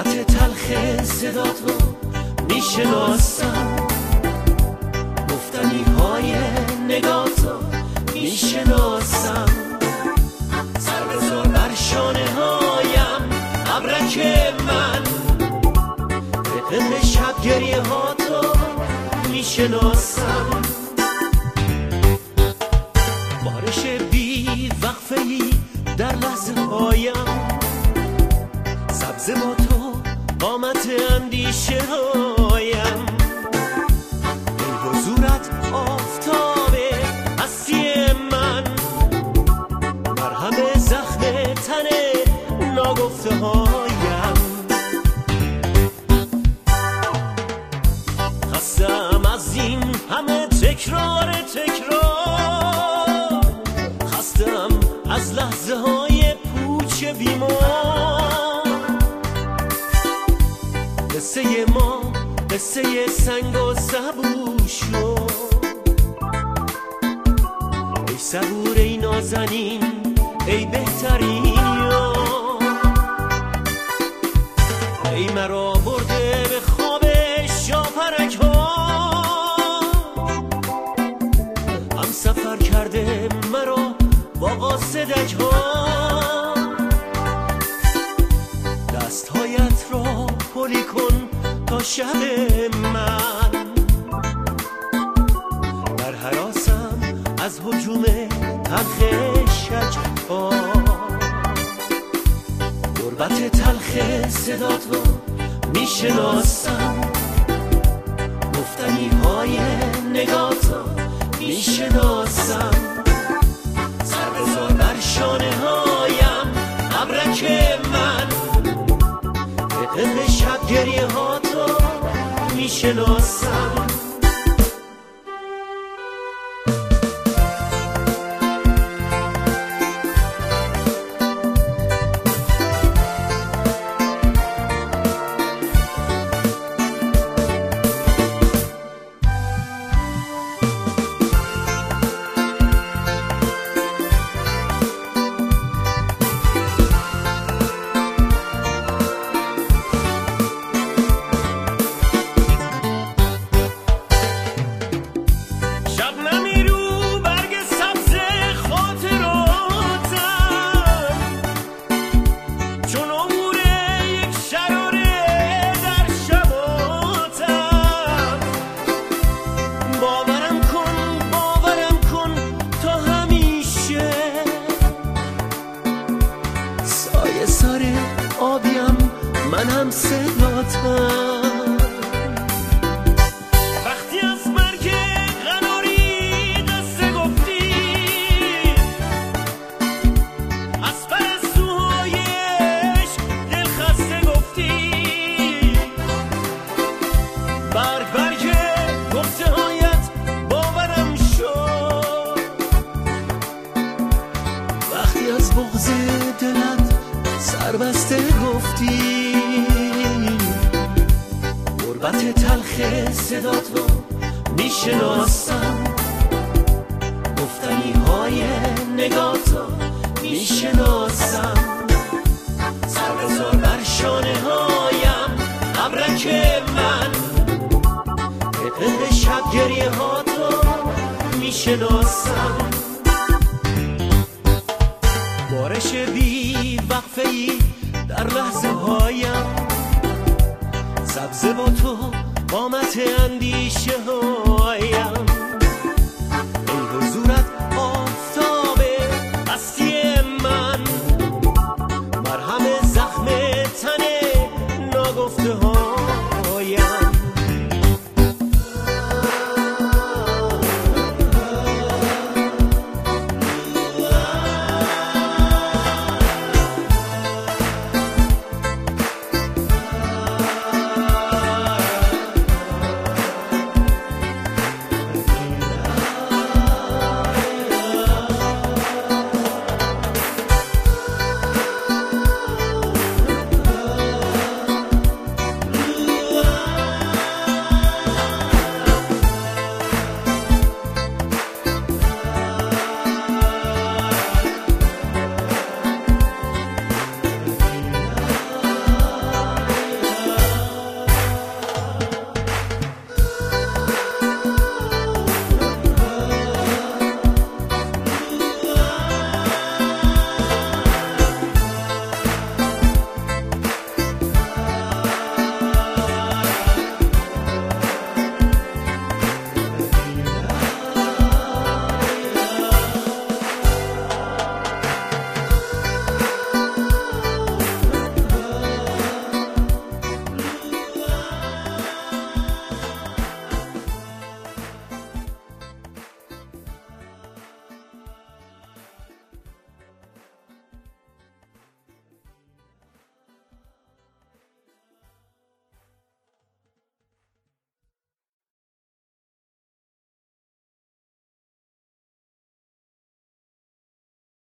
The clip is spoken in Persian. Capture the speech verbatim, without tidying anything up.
غربت تلخ صداتو میشناسم، گفتنی های نگاتو میشناسم، سر بذار بر شانه هایم ابرک من، رقم شب گریه هاتو میشناسم، بارش بی وقفه ای در لحظه هایم، سبز با تو قامت اندیشه هایم، ای حضورت آفتابه هستی من، مرهم زخم تن ناگفته هایم، خستم از این همه تکرار تکرار، خستم از لحظه های پوچ بیمار، قصه ما قصه سنگ و سبو شد، ای صبور ای نازنین ای بهترین یار، ای مرا برده به خواب شاپرک ها، هم سفر کرده مرا با قاصدک ها، دستهایت را پلی کن تا شب من، در هراسم از هجوم تلخ شجرها، غربت تلخ صداتو میشناسم، گفتنی های نگاتو میشناسم، سر بذار بر شانه هایم ابرک من، رقم شب گریه هاتو میشناسم. من هم صداتم، وقتی از مرگ قناری قصه گفتی، از پرستوهای عشق دل خسته گفتی، برگ برگ گفته هایت باورم شد، وقتی از بغض دلت سربسته گفتی، غربت تلخ صداتو میشناسم، گفتنی های نگاتو میشناسم، سر بذار بر شانه هایم ابرک من، رقم شب گریه هاتو میشناسم، بارش بی وقفه ای در لحظه هایم، سبز با تو قامت اندیشه ها